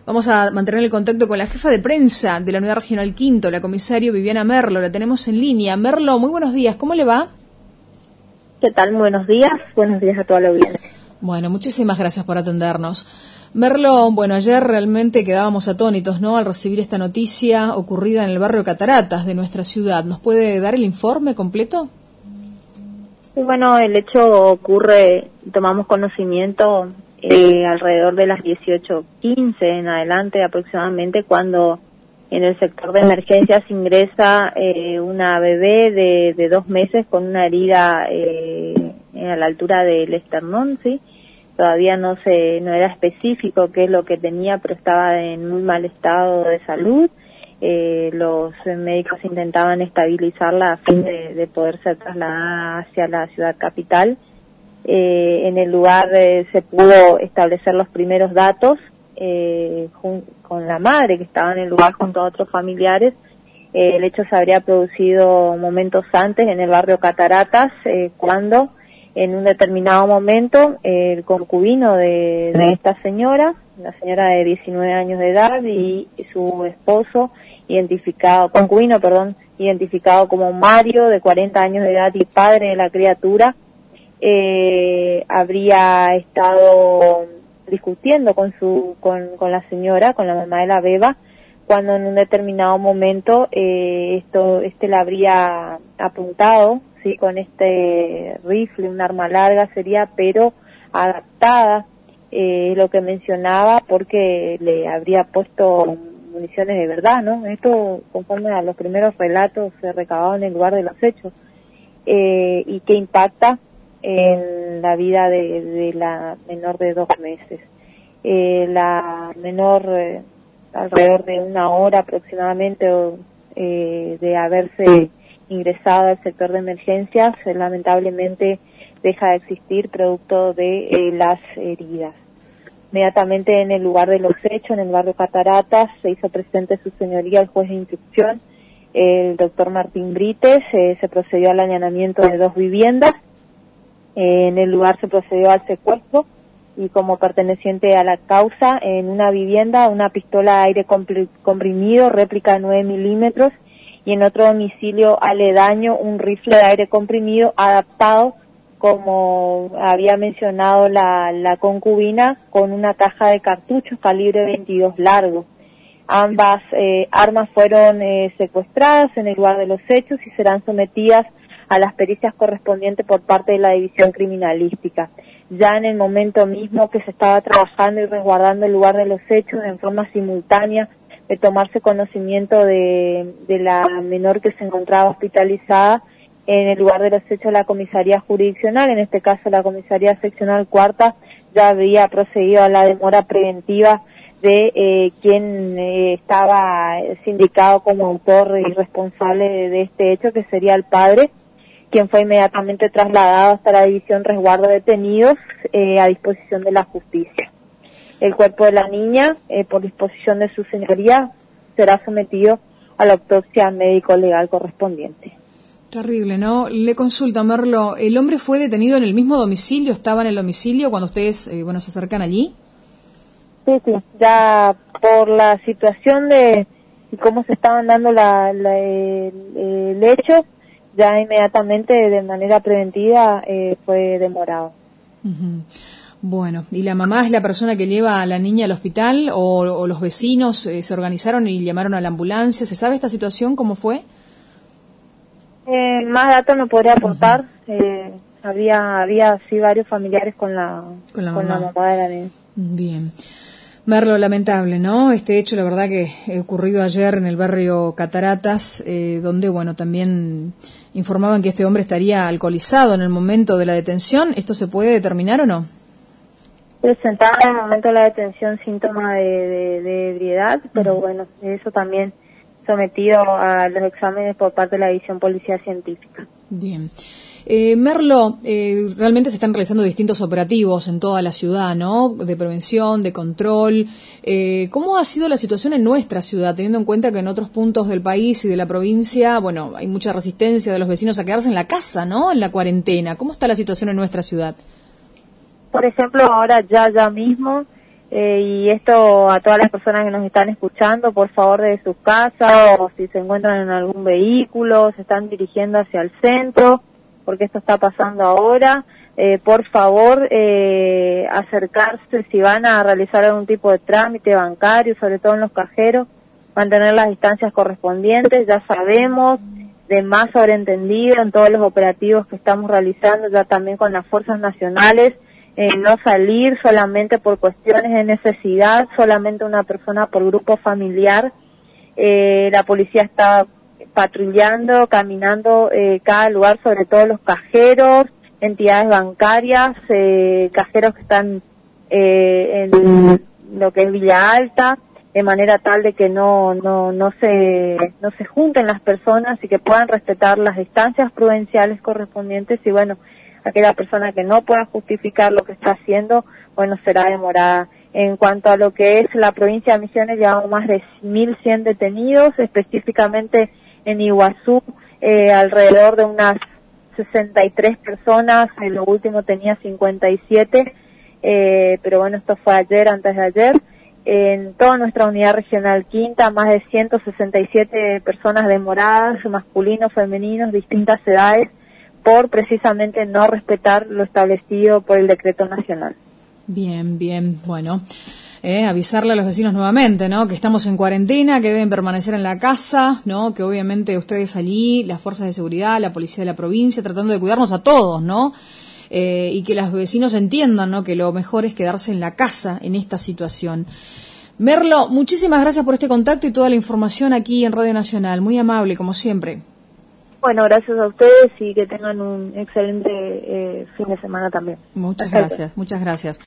Vamos a mantener el contacto con la jefa de prensa de la Unidad Regional Quinto, la comisario Viviana Merlo. La tenemos en línea. Merlo, muy buenos días. ¿Cómo le va? ¿Qué tal? Buenos días a toda la audiencia. Bueno, muchísimas gracias por atendernos. Merlo, bueno, ayer realmente quedábamos atónitos, ¿no?, al recibir esta noticia ocurrida en el barrio Cataratas de nuestra ciudad. ¿Nos puede dar el informe completo? Sí, bueno, el hecho ocurre, tomamos conocimiento alrededor de las 18:15 en adelante aproximadamente, cuando en el sector de emergencias ingresa una bebé de 2 meses con una herida a la altura del esternón, ¿sí? Todavía no era específico qué es lo que tenía, pero estaba en muy mal estado de salud. Los médicos intentaban estabilizarla a fin de poder ser trasladada hacia la ciudad capital. En el lugar se pudo establecer los primeros datos con la madre, que estaba en el lugar junto a otros familiares. El hecho se habría producido momentos antes en el barrio Cataratas, cuando en un determinado momento el concubino de esta señora, una señora de 19 años de edad, y su esposo, identificado como Mario, de 40 años de edad y padre de la criatura, habría estado discutiendo con la señora, con la mamá de la beba, cuando en un determinado momento la habría apuntado, sí, con este rifle, un arma larga sería, pero adaptada, lo que mencionaba, porque le habría puesto municiones de verdad, ¿no? Esto conforme a los primeros relatos recabados en el lugar de los hechos, y que impacta en la vida de la menor de 2 meses. La menor, alrededor de 1 hora aproximadamente de haberse ingresado al sector de emergencias, lamentablemente deja de existir producto de las heridas. Inmediatamente en el lugar de los hechos, en el barrio Cataratas, se hizo presente su señoría el juez de instrucción, el doctor Martín Brites. Se procedió al allanamiento de 2 viviendas. En el lugar se procedió al secuestro, y como perteneciente a la causa, en una vivienda, una pistola de aire comprimido, réplica de 9 milímetros, y en otro domicilio aledaño un rifle de aire comprimido adaptado, como había mencionado la concubina, con una caja de cartuchos calibre 22 largo. Ambas armas fueron secuestradas en el lugar de los hechos y serán sometidas a las pericias correspondientes por parte de la División Criminalística. Ya en el momento mismo que se estaba trabajando y resguardando el lugar de los hechos, en forma simultánea de tomarse conocimiento de la menor que se encontraba hospitalizada, en el lugar de los hechos la comisaría jurisdiccional, en este caso la comisaría seccional cuarta, ya había procedido a la demora preventiva de quien estaba sindicado como autor y responsable de este hecho, que sería el padre, quien fue inmediatamente trasladado hasta la División Resguardo de Detenidos, a disposición de la justicia. El cuerpo de la niña, por disposición de su señoría, será sometido a la autopsia médico-legal correspondiente. Terrible, ¿no? Le consulto, Merlo, ¿el hombre fue detenido en el mismo domicilio? ¿Estaba en el domicilio cuando ustedes se acercan allí? Sí, ya por la situación de cómo se estaban dando el hecho, ya inmediatamente de manera preventiva fue demorado. Uh-huh. Bueno, ¿y la mamá es la persona que lleva a la niña al hospital o los vecinos se organizaron y llamaron a la ambulancia? ¿Se sabe esta situación cómo fue? Más datos no podría aportar. Había sí varios familiares con la mamá de la niña. Bien. Merlo, lamentable, ¿no? Este hecho, la verdad que ocurrido ayer en el barrio Cataratas, donde, bueno, también informaban que este hombre estaría alcoholizado en el momento de la detención. ¿Esto se puede determinar o no? Presentaba en el momento de la detención síntomas de ebriedad, pero bueno, eso también sometido a los exámenes por parte de la División Policía Científica. Bien. Merlo, realmente se están realizando distintos operativos en toda la ciudad, ¿no? De prevención, de control. ¿Cómo ha sido la situación en nuestra ciudad, teniendo en cuenta que en otros puntos del país y de la provincia, bueno, hay mucha resistencia de los vecinos a quedarse en la casa, ¿no? En la cuarentena. ¿Cómo está la situación en nuestra ciudad? Por ejemplo, ahora ya mismo Y esto a todas las personas que nos están escuchando, por favor, de sus casas, o si se encuentran en algún vehículo, se están dirigiendo hacia el centro, porque esto está pasando ahora, por favor, acercarse si van a realizar algún tipo de trámite bancario, sobre todo en los cajeros, mantener las distancias correspondientes. Ya sabemos, de más sobreentendido en todos los operativos que estamos realizando, ya también con las fuerzas nacionales, no salir solamente por cuestiones de necesidad, solamente una persona por grupo familiar. La policía está patrullando, caminando cada lugar, sobre todo los cajeros, entidades bancarias, cajeros que están en lo que es Villa Alta, de manera tal de que no se junten las personas y que puedan respetar las distancias prudenciales correspondientes. Y bueno, aquella persona que no pueda justificar lo que está haciendo, bueno, será demorada. En cuanto a lo que es la provincia de Misiones, llevamos más de 1.100 detenidos, específicamente en Iguazú, alrededor de unas 63 personas, en lo último tenía 57, pero bueno, esto fue ayer, antes de ayer. En toda nuestra unidad regional quinta, más de 167 personas demoradas, masculinos, femeninos, distintas edades, por precisamente no respetar lo establecido por el decreto nacional. Bien, bueno, avisarle a los vecinos nuevamente, ¿no? Que estamos en cuarentena, que deben permanecer en la casa, ¿no? Que obviamente ustedes allí, las fuerzas de seguridad, la policía de la provincia, tratando de cuidarnos a todos, ¿no? Y que los vecinos entiendan, ¿no? Que lo mejor es quedarse en la casa en esta situación. Merlo, muchísimas gracias por este contacto y toda la información aquí en Radio Nacional. Muy amable, como siempre. Bueno, gracias a ustedes y que tengan un excelente fin de semana también. Muchas gracias.